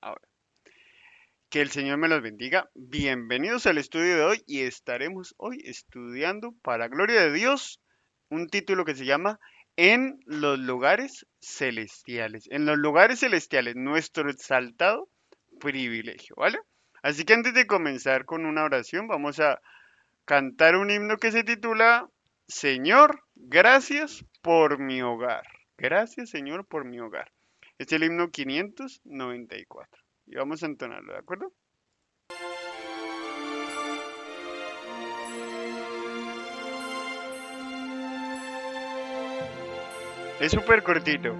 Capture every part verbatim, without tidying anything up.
Ahora, que el Señor me los bendiga. Bienvenidos al estudio de hoy y estaremos hoy estudiando para gloria de Dios un título que se llama En los lugares celestiales. En los lugares celestiales, nuestro exaltado privilegio, ¿vale? Así que antes de comenzar con una oración, vamos a cantar un himno que se titula Señor, gracias por mi hogar. Gracias, Señor, por mi hogar. Es el himno quinientos noventa y cuatro. Y vamos a entonarlo, ¿de acuerdo? Es súper cortito.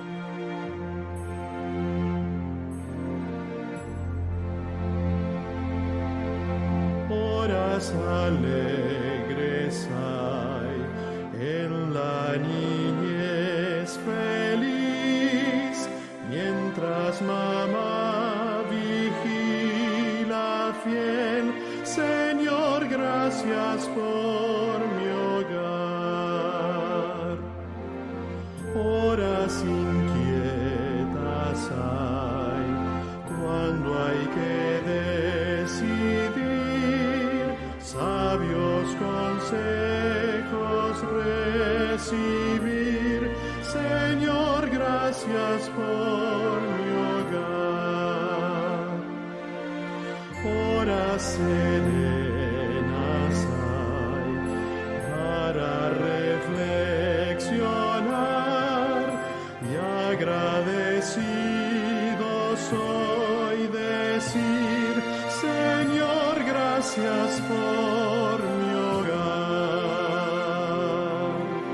Horas alegres hay en la niñez feliz, mientras mamá vigila fiel. Señor, gracias por mi hogar. Horas inquietas hay cuando hay que decidir, sabios consejos recibir. Señor, gracias por mi hogar. Horas serenas hay para reflexionar y agradecido soy decir, Señor, gracias por mi hogar.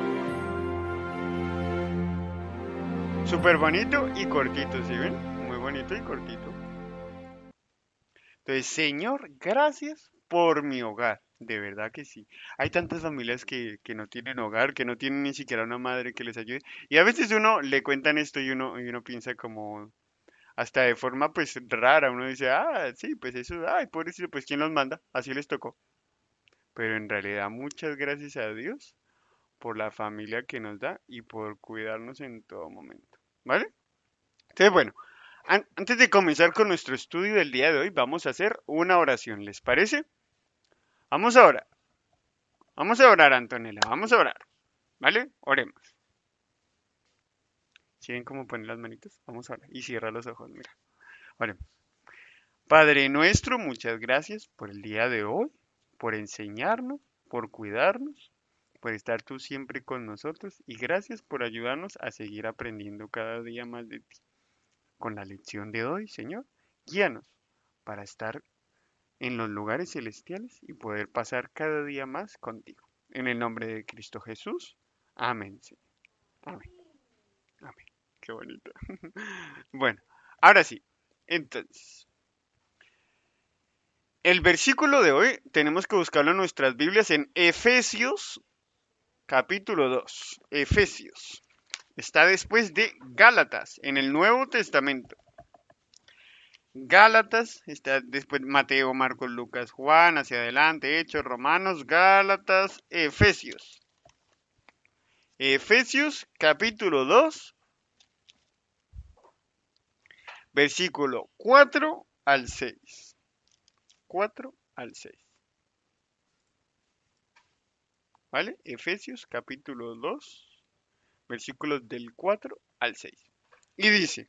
Súper bonito y cortito, ¿sí ven? Muy bonito y cortito. Entonces, Señor, gracias por mi hogar. De verdad que sí. Hay tantas familias que, que no tienen hogar, que no tienen ni siquiera una madre que les ayude. Y a veces uno le cuentan esto y uno, y uno piensa como, hasta de forma pues rara, uno dice, ah, sí, pues eso, ay, pobrecito, pues ¿quién los manda? Así les tocó. Pero en realidad muchas gracias a Dios por la familia que nos da y por cuidarnos en todo momento. ¿Vale? Entonces, bueno, an- antes de comenzar con nuestro estudio del día de hoy, vamos a hacer una oración, ¿les parece? Vamos a orar, vamos a orar, Antonella, vamos a orar, ¿vale? Oremos. ¿Sí ven cómo ponen las manitas? Vamos a orar y cierra los ojos, mira. Oremos. Padre nuestro, muchas gracias por el día de hoy, por enseñarnos, por cuidarnos, por estar tú siempre con nosotros y gracias por ayudarnos a seguir aprendiendo cada día más de ti. Con la lección de hoy, Señor, guíanos para estar en los lugares celestiales y poder pasar cada día más contigo. En el nombre de Cristo Jesús. Amén, Señor. Amén. Amén. Qué bonito. Bueno, ahora sí. Entonces, el versículo de hoy tenemos que buscarlo en nuestras Biblias en Efesios capítulo dos. Efesios. Está después de Gálatas en el Nuevo Testamento. Gálatas, está después Mateo, Marcos, Lucas, Juan, hacia adelante, Hechos, Romanos, Gálatas, Efesios. Efesios capítulo dos, versículo cuatro al seis. cuatro al seis. ¿Vale? Efesios capítulo dos, versículos del cuatro al seis. Y dice,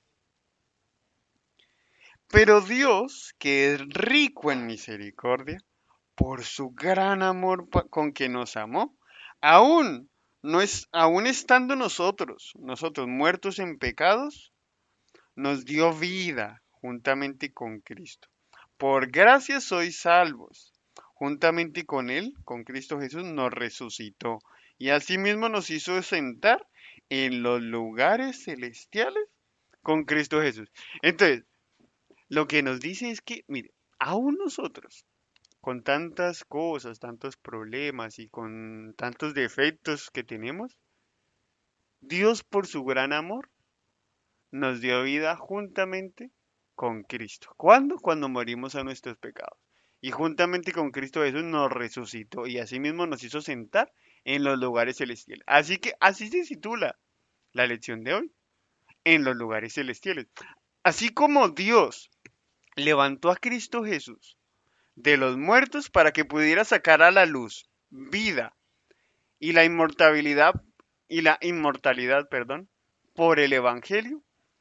pero Dios, que es rico en misericordia, por su gran amor pa- con que nos amó, aún no es, aún estando nosotros, nosotros muertos en pecados, nos dio vida juntamente con Cristo. Por gracia sois salvos. Juntamente con Él, con Cristo Jesús, nos resucitó y asimismo nos hizo sentar en los lugares celestiales con Cristo Jesús. Entonces, lo que nos dice es que, mire, aún nosotros, con tantas cosas, tantos problemas y con tantos defectos que tenemos, Dios por su gran amor nos dio vida juntamente con Cristo. ¿Cuándo? Cuando morimos a nuestros pecados. Y juntamente con Cristo Jesús nos resucitó y asimismo nos hizo sentar en los lugares celestiales. Así que así se titula la lección de hoy, en los lugares celestiales. Así como Dios levantó a Cristo Jesús de los muertos para que pudiera sacar a la luz vida y la inmortalidad y la inmortalidad, perdón, por el evangelio,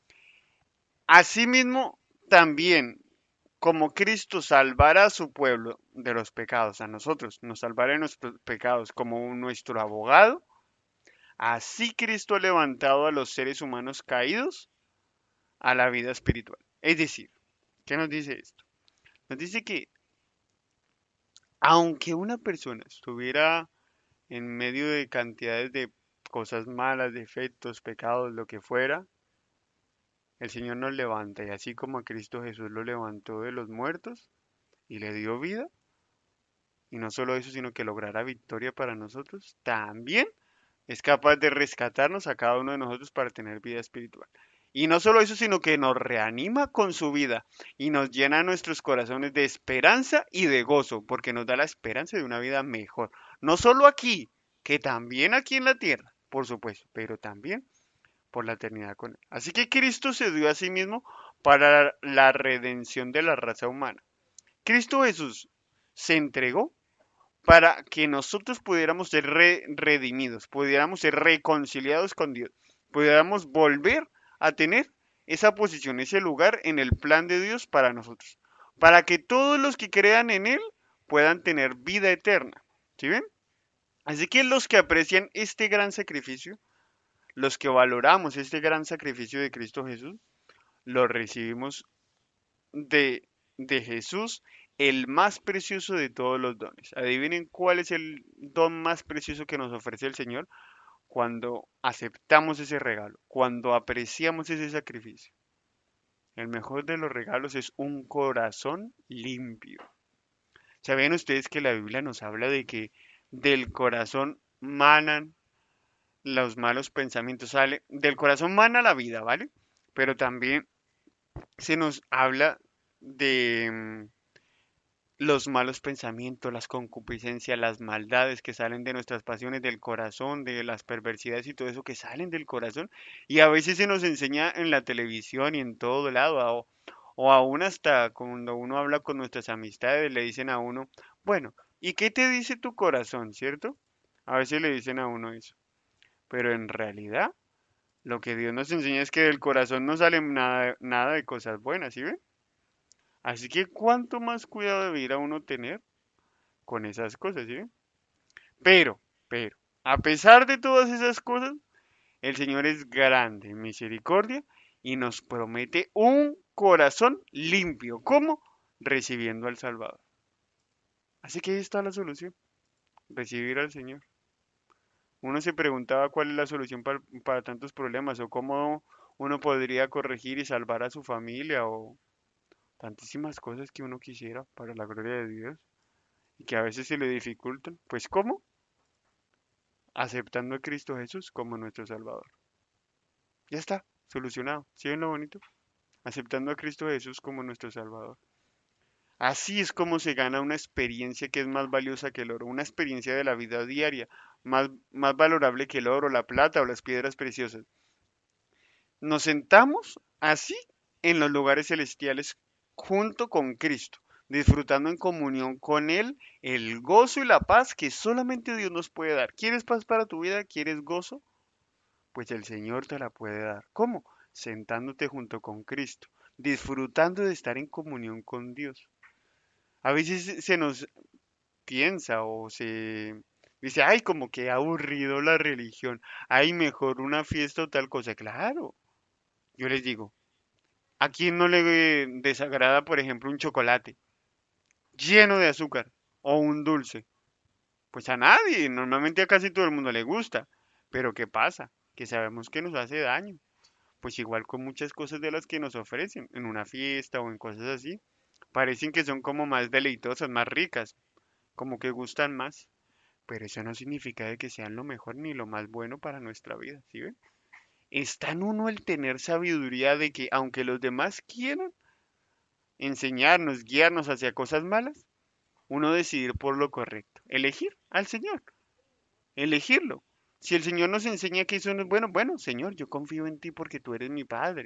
asimismo también como Cristo salvará a su pueblo de los pecados, a nosotros nos salvará de nuestros pecados como nuestro abogado, así Cristo ha levantado a los seres humanos caídos a la vida espiritual. Es decir, ¿qué nos dice esto? Nos dice que aunque una persona estuviera en medio de cantidades de cosas malas, defectos, pecados, lo que fuera, el Señor nos levanta y así como a Cristo Jesús lo levantó de los muertos y le dio vida, y no solo eso, sino que logrará victoria para nosotros, también es capaz de rescatarnos a cada uno de nosotros para tener vida espiritual. Y no solo eso, sino que nos reanima con su vida y nos llena nuestros corazones de esperanza y de gozo, porque nos da la esperanza de una vida mejor. No solo aquí, que también aquí en la tierra, por supuesto, pero también por la eternidad con él. Así que Cristo se dio a sí mismo para la redención de la raza humana. Cristo Jesús se entregó para que nosotros pudiéramos ser re redimidos, pudiéramos ser reconciliados con Dios, pudiéramos volver a tener esa posición, ese lugar en el plan de Dios para nosotros, para que todos los que crean en Él puedan tener vida eterna. ¿Sí ven? Así que los que aprecian este gran sacrificio, los que valoramos este gran sacrificio de Cristo Jesús, lo recibimos de, de Jesús, el más precioso de todos los dones. Adivinen cuál es el don más precioso que nos ofrece el Señor cuando aceptamos ese regalo, cuando apreciamos ese sacrificio. El mejor de los regalos es un corazón limpio. ¿Saben ustedes que la Biblia nos habla de que del corazón manan los malos pensamientos? Sale, del corazón mana la vida, ¿vale? Pero también se nos habla de mm, los malos pensamientos, las concupiscencias, las maldades que salen de nuestras pasiones del corazón, de las perversidades y todo eso que salen del corazón. Y a veces se nos enseña en la televisión y en todo lado, o, o aún hasta cuando uno habla con nuestras amistades, le dicen a uno, bueno, ¿y qué te dice tu corazón, cierto? A veces le dicen a uno eso. Pero en realidad, lo que Dios nos enseña es que del corazón no sale nada, nada de cosas buenas, ¿sí ven? Así que cuánto más cuidado debería uno tener con esas cosas, ¿sí? Pero, pero, a pesar de todas esas cosas, el Señor es grande en misericordia y nos promete un corazón limpio. ¿Cómo? Recibiendo al Salvador. Así que ahí está la solución, recibir al Señor. Uno se preguntaba cuál es la solución para, para tantos problemas o cómo uno podría corregir y salvar a su familia o tantísimas cosas que uno quisiera para la gloria de Dios y que a veces se le dificultan. Pues ¿cómo? Aceptando a Cristo Jesús como nuestro Salvador. Ya está, solucionado. ¿Sí ven lo bonito? Aceptando a Cristo Jesús como nuestro Salvador. Así es como se gana una experiencia que es más valiosa que el oro, una experiencia de la vida diaria, más, más valorable que el oro, la plata o las piedras preciosas. Nos sentamos así en los lugares celestiales junto con Cristo, disfrutando en comunión con Él el gozo y la paz que solamente Dios nos puede dar. ¿Quieres paz para tu vida? ¿Quieres gozo? Pues el Señor te la puede dar. ¿Cómo? Sentándote junto con Cristo, disfrutando de estar en comunión con Dios. A veces se nos piensa o se dice, ay, como que aburrido la religión, ay, mejor una fiesta o tal cosa. Claro, yo les digo, ¿a quién no le desagrada, por ejemplo, un chocolate lleno de azúcar o un dulce? Pues a nadie, normalmente a casi todo el mundo le gusta. Pero ¿qué pasa? Que sabemos que nos hace daño. Pues igual con muchas cosas de las que nos ofrecen en una fiesta o en cosas así, parecen que son como más deleitosas, más ricas, como que gustan más, pero eso no significa de que sean lo mejor ni lo más bueno para nuestra vida, ¿sí ven? Está en uno el tener sabiduría de que aunque los demás quieran enseñarnos, guiarnos hacia cosas malas, uno decidir por lo correcto, elegir al Señor, elegirlo. Si el Señor nos enseña que eso no es bueno, bueno, Señor, yo confío en ti porque tú eres mi Padre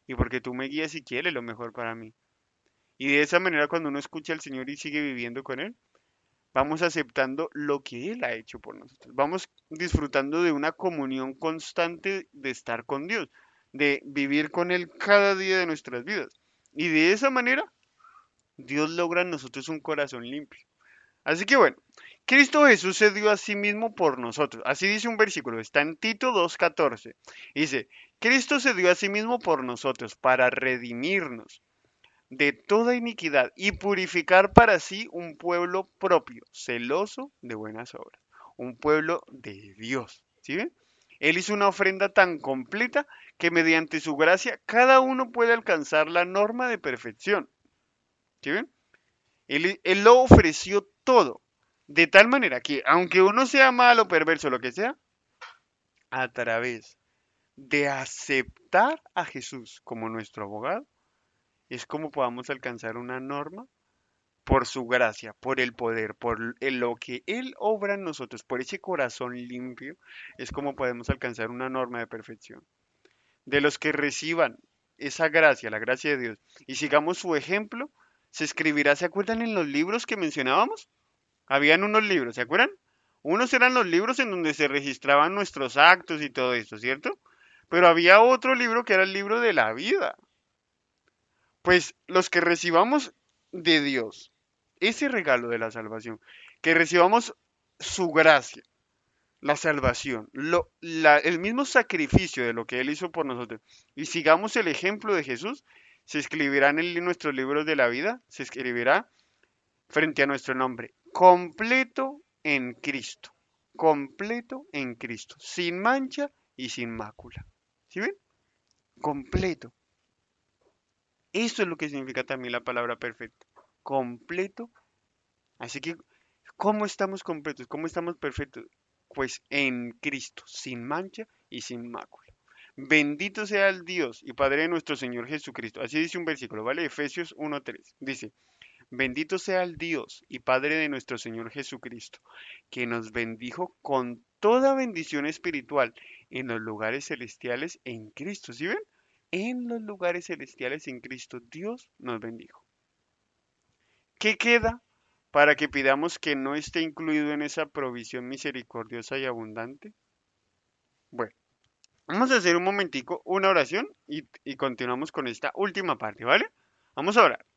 y porque tú me guías y quieres lo mejor para mí. Y de esa manera, cuando uno escucha al Señor y sigue viviendo con Él, vamos aceptando lo que Él ha hecho por nosotros. Vamos disfrutando de una comunión constante de estar con Dios, de vivir con Él cada día de nuestras vidas. Y de esa manera, Dios logra en nosotros un corazón limpio. Así que bueno, Cristo Jesús se dio a sí mismo por nosotros. Así dice un versículo, está en Tito dos catorce. Dice, Cristo se dio a sí mismo por nosotros para redimirnos de toda iniquidad y purificar para sí un pueblo propio, celoso de buenas obras, un pueblo de Dios. ¿Sí ven? Él hizo una ofrenda tan completa que mediante su gracia cada uno puede alcanzar la norma de perfección. ¿Sí ven? Él, él lo ofreció todo, de tal manera que aunque uno sea malo, perverso, lo que sea, a través de aceptar a Jesús como nuestro abogado, es como podamos alcanzar una norma por su gracia, por el poder, por el- lo que Él obra en nosotros, por ese corazón limpio, es como podemos alcanzar una norma de perfección. De los que reciban esa gracia, la gracia de Dios, y sigamos su ejemplo, se escribirá, ¿se acuerdan en los libros que mencionábamos? Habían unos libros, ¿se acuerdan? Unos eran los libros en donde se registraban nuestros actos y todo esto, ¿cierto? Pero había otro libro que era el libro de la vida. Pues los que recibamos de Dios ese regalo de la salvación, que recibamos su gracia, la salvación, lo, la- el mismo sacrificio de lo que Él hizo por nosotros, y sigamos el ejemplo de Jesús, se escribirá en el- nuestros libros de la vida, se escribirá frente a nuestro nombre, completo en Cristo, completo en Cristo, sin mancha y sin mácula. ¿Sí ven? Completo. Eso es lo que significa también la palabra perfecto. Completo. Así que, ¿cómo estamos completos? ¿Cómo estamos perfectos? Pues en Cristo, sin mancha y sin mácula. Bendito sea el Dios y Padre de nuestro Señor Jesucristo. Así dice un versículo, ¿vale? Efesios uno tres. Dice, bendito sea el Dios y Padre de nuestro Señor Jesucristo, que nos bendijo con toda bendición espiritual en los lugares celestiales en Cristo. ¿Sí ven? En los lugares celestiales en Cristo Dios nos bendijo. ¿Qué queda para que pidamos que no esté incluido en esa provisión misericordiosa y abundante? Bueno, vamos a hacer un momentico una oración y, y continuamos con esta última parte, ¿vale? Vamos a orar.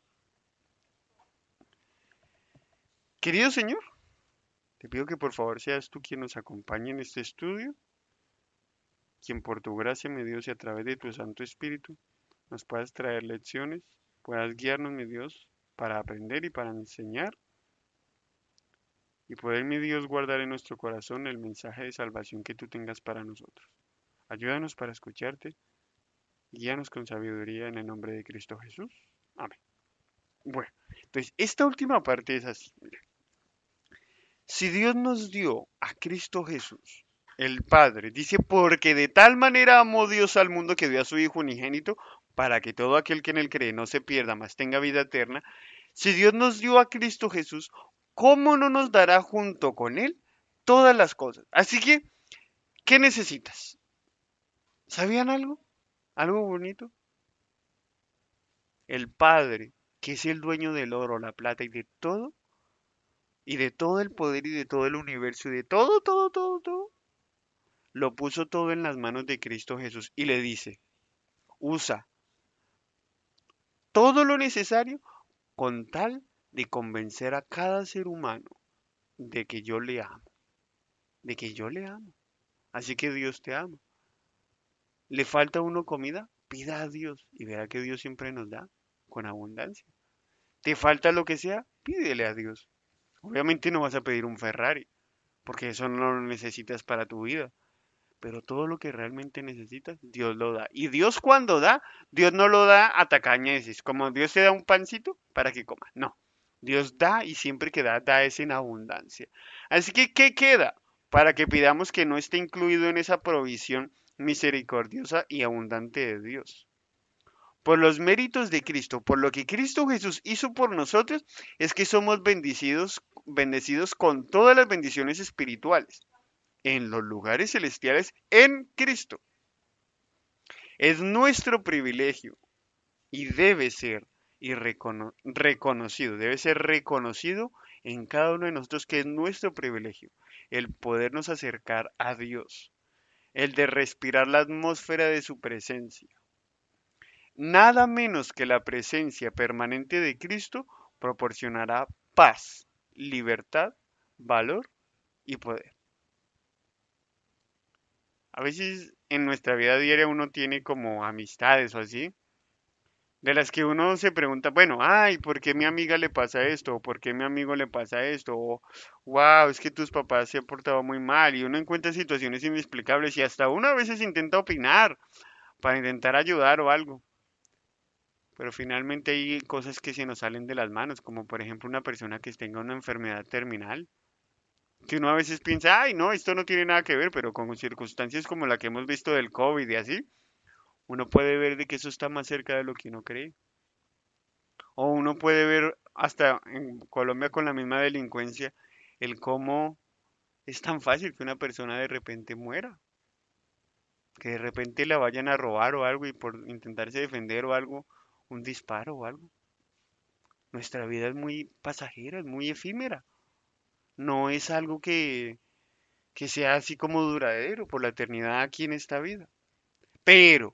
Querido Señor, te pido que por favor seas tú quien nos acompañe en este estudio, quien por tu gracia, mi Dios, y a través de tu Santo Espíritu nos puedas traer lecciones, puedas guiarnos, mi Dios, para aprender y para enseñar y poder, mi Dios, guardar en nuestro corazón el mensaje de salvación que tú tengas para nosotros. Ayúdanos para escucharte, guíanos con sabiduría en el nombre de Cristo Jesús. Amén. Bueno, entonces esta última parte es así. Mira. Si Dios nos dio a Cristo Jesús, el Padre, dice, porque de tal manera amó Dios al mundo que dio a su Hijo unigénito, para que todo aquel que en él cree no se pierda, mas tenga vida eterna. Si Dios nos dio a Cristo Jesús, ¿cómo no nos dará junto con él todas las cosas? Así que, ¿qué necesitas? ¿Sabían algo? ¿Algo bonito? El Padre, que es el dueño del oro, la plata y de todo, y de todo el poder y de todo el universo y de todo, todo, todo, todo, lo puso todo en las manos de Cristo Jesús y le dice, usa todo lo necesario con tal de convencer a cada ser humano de que yo le amo, de que yo le amo. Así que Dios te ama. ¿Le falta a uno comida? Pida a Dios y verá que Dios siempre nos da con abundancia. ¿Te falta lo que sea? Pídele a Dios. Obviamente no vas a pedir un Ferrari, porque eso no lo necesitas para tu vida. Pero todo lo que realmente necesitas, Dios lo da. Y Dios cuando da, Dios no lo da a tacañeces, como Dios te da un pancito para que comas. No, Dios da y siempre que da, da es en abundancia. Así que, ¿qué queda? Para que pidamos que no esté incluido en esa provisión misericordiosa y abundante de Dios. Por los méritos de Cristo, por lo que Cristo Jesús hizo por nosotros, es que somos bendecidos, bendecidos con todas las bendiciones espirituales en los lugares celestiales en Cristo. Es nuestro privilegio y debe ser y recono- reconocido, debe ser reconocido en cada uno de nosotros que es nuestro privilegio el podernos acercar a Dios, el de respirar la atmósfera de su presencia. Nada menos que la presencia permanente de Cristo proporcionará paz, libertad, valor y poder. A veces en nuestra vida diaria uno tiene como amistades o así, de las que uno se pregunta, bueno, ay, ¿por qué mi amiga le pasa esto? ¿O por qué mi amigo le pasa esto? O, wow, es que tus papás se han portado muy mal y uno encuentra situaciones inexplicables y hasta uno a veces intenta opinar para intentar ayudar o algo. Pero finalmente hay cosas que se nos salen de las manos, como por ejemplo una persona que tenga una enfermedad terminal, que uno a veces piensa, ay, no, esto no tiene nada que ver, pero con circunstancias como la que hemos visto del COVID y así, uno puede ver de que eso está más cerca de lo que uno cree. O uno puede ver hasta en Colombia con la misma delincuencia, el cómo es tan fácil que una persona de repente muera, que de repente la vayan a robar o algo y por intentarse defender o algo, un disparo o algo. Nuestra vida es muy pasajera, es muy efímera. No es algo que, que sea así como duradero por la eternidad aquí en esta vida. Pero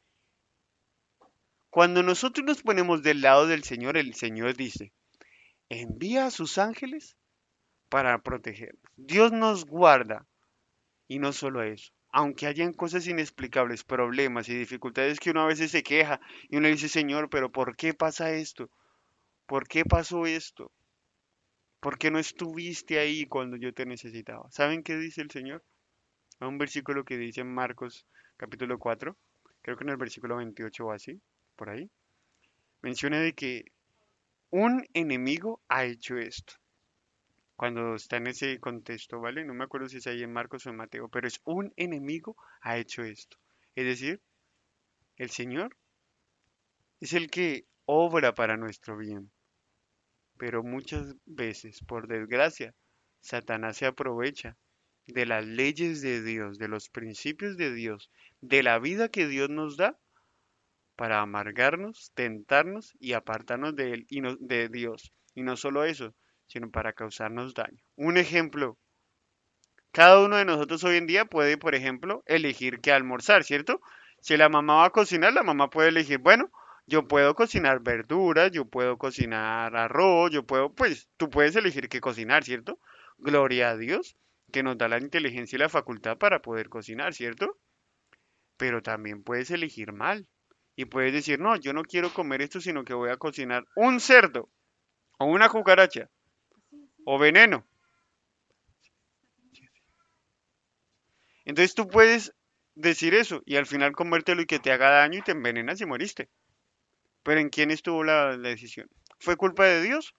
cuando nosotros nos ponemos del lado del Señor, el Señor dice, envía a sus ángeles para protegernos. Dios nos guarda y no solo eso. Aunque hayan cosas inexplicables, problemas y dificultades que uno a veces se queja y uno dice, Señor, pero ¿por qué pasa esto? ¿Por qué pasó esto? ¿Por qué no estuviste ahí cuando yo te necesitaba? ¿Saben qué dice el Señor? Hay un versículo que dice en Marcos capítulo cuatro, creo que en el versículo veintiocho o así, por ahí, menciona de que un enemigo ha hecho esto. Cuando está en ese contexto, ¿vale? No me acuerdo si es ahí en Marcos o en Mateo, pero es un enemigo ha hecho esto. Es decir, el Señor es el que obra para nuestro bien, pero muchas veces, por desgracia, Satanás se aprovecha de las leyes de Dios, de los principios de Dios, de la vida que Dios nos da para amargarnos, tentarnos y apartarnos de él y no- de Dios. Y no solo eso, sino para causarnos daño. Un ejemplo, cada uno de nosotros hoy en día puede, por ejemplo, elegir qué almorzar, ¿cierto? Si la mamá va a cocinar, la mamá puede elegir, bueno, yo puedo cocinar verduras, yo puedo cocinar arroz, yo puedo, pues tú puedes elegir qué cocinar, ¿cierto? Gloria a Dios, que nos da la inteligencia y la facultad para poder cocinar, ¿cierto? Pero también puedes elegir mal. Y puedes decir, no, yo no quiero comer esto, sino que voy a cocinar un cerdo, o una cucaracha, o veneno. Entonces tú puedes decir eso y al final comértelo y que te haga daño y te envenenas y moriste. Pero ¿en quién estuvo la, la decisión? ¿Fue culpa de Dios?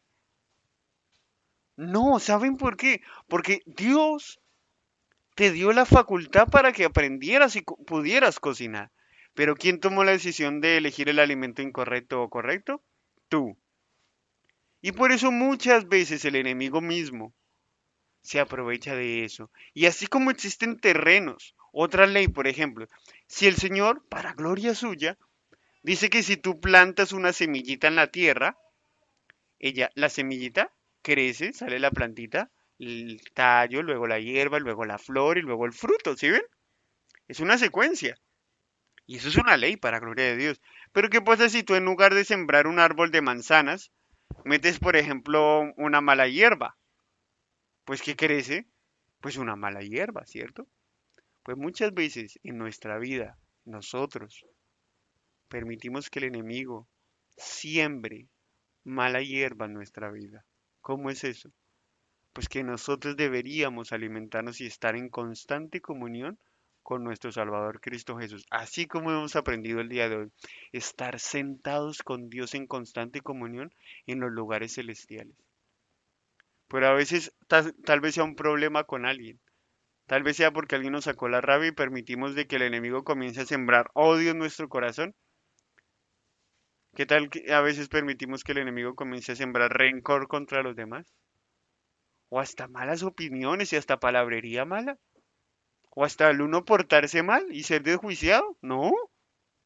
No, ¿saben por qué? Porque Dios te dio la facultad para que aprendieras y co- pudieras cocinar. Pero ¿quién tomó la decisión de elegir el alimento incorrecto o correcto? Tú. Y por eso muchas veces el enemigo mismo se aprovecha de eso. Y así como existen terrenos, otra ley, por ejemplo, si el Señor, para gloria suya, dice que si tú plantas una semillita en la tierra, ella, la semillita crece, sale la plantita, el tallo, luego la hierba, luego la flor y luego el fruto, ¿sí ven? Es una secuencia. Y eso es una ley, para gloria de Dios. Pero ¿qué pasa si tú en lugar de sembrar un árbol de manzanas, metes, por ejemplo, una mala hierba? Pues ¿qué crece? Pues una mala hierba, ¿cierto? Pues muchas veces en nuestra vida nosotros permitimos que el enemigo siembre mala hierba en nuestra vida. ¿Cómo es eso? Pues que nosotros deberíamos alimentarnos y estar en constante comunión con nuestro Salvador Cristo Jesús. Así como hemos aprendido el día de hoy, estar sentados con Dios en constante comunión en los lugares celestiales. Pero a veces tal, tal vez sea un problema con alguien. Tal vez sea porque alguien nos sacó la rabia y permitimos de que el enemigo comience a sembrar odio en nuestro corazón. ¿Qué tal que a veces permitimos que el enemigo comience a sembrar rencor contra los demás? O hasta malas opiniones y hasta palabrería mala. O hasta el uno portarse mal y ser desjuiciado. No.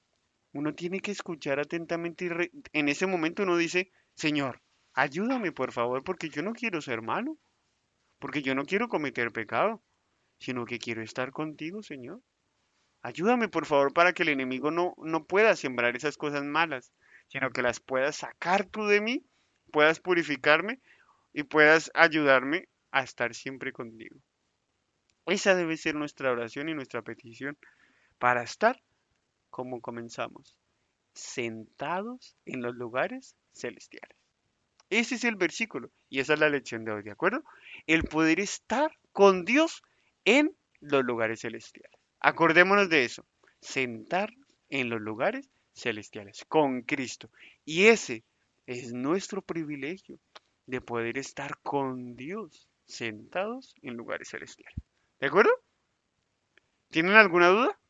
Uno tiene que escuchar atentamente y re- en ese momento uno dice, Señor, ayúdame por favor, porque yo no quiero ser malo, porque yo no quiero cometer pecado, sino que quiero estar contigo, Señor. Ayúdame por favor para que el enemigo no, no pueda sembrar esas cosas malas, sino que las puedas sacar tú de mí, puedas purificarme y puedas ayudarme a estar siempre contigo. Esa debe ser nuestra oración y nuestra petición para estar como comenzamos, sentados en los lugares celestiales. Ese es el versículo y esa es la lección de hoy, ¿de acuerdo? El poder estar con Dios en los lugares celestiales. Acordémonos de eso, sentar en los lugares celestiales con Cristo. Y ese es nuestro privilegio de poder estar con Dios sentados en lugares celestiales. ¿De acuerdo? ¿Tienen alguna duda?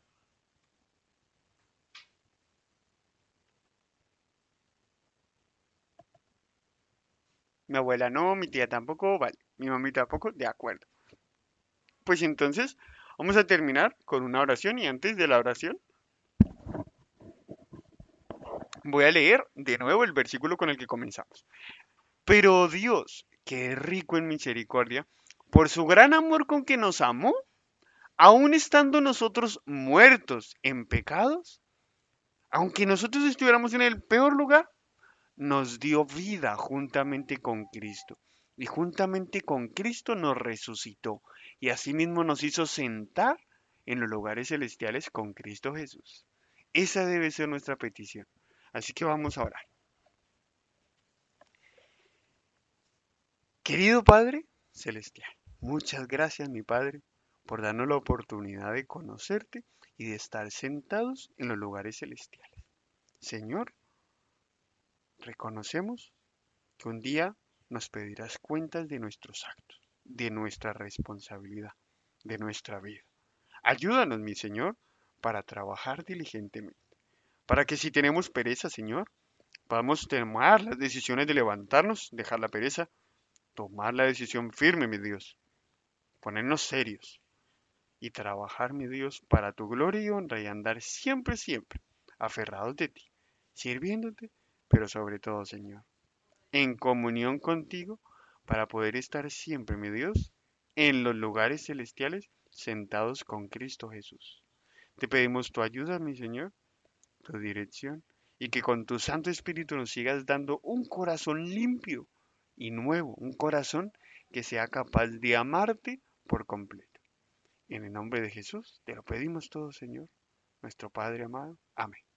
Mi abuela no, mi tía tampoco, vale. Mi mami tampoco, de acuerdo. Pues entonces vamos a terminar con una oración y antes de la oración voy a leer de nuevo el versículo con el que comenzamos. Pero Dios, que es rico en misericordia, por su gran amor con que nos amó, aun estando nosotros muertos en pecados, aunque nosotros estuviéramos en el peor lugar, nos dio vida juntamente con Cristo. Y juntamente con Cristo nos resucitó. Y asimismo nos hizo sentar en los lugares celestiales con Cristo Jesús. Esa debe ser nuestra petición. Así que vamos a orar. Querido Padre Celestial, muchas gracias, mi Padre, por darnos la oportunidad de conocerte y de estar sentados en los lugares celestiales. Señor, reconocemos que un día nos pedirás cuentas de nuestros actos, de nuestra responsabilidad, de nuestra vida. Ayúdanos, mi Señor, para trabajar diligentemente, para que si tenemos pereza, Señor, podamos tomar las decisiones de levantarnos, dejar la pereza, tomar la decisión firme, mi Dios, ponernos serios y trabajar, mi Dios, para tu gloria y honra y andar siempre, siempre aferrados de ti, sirviéndote, pero sobre todo, Señor, en comunión contigo para poder estar siempre, mi Dios, en los lugares celestiales sentados con Cristo Jesús. Te pedimos tu ayuda, mi Señor, tu dirección y que con tu Santo Espíritu nos sigas dando un corazón limpio y nuevo, un corazón que sea capaz de amarte por completo. En el nombre de Jesús te lo pedimos todo, Señor, nuestro Padre amado. Amén.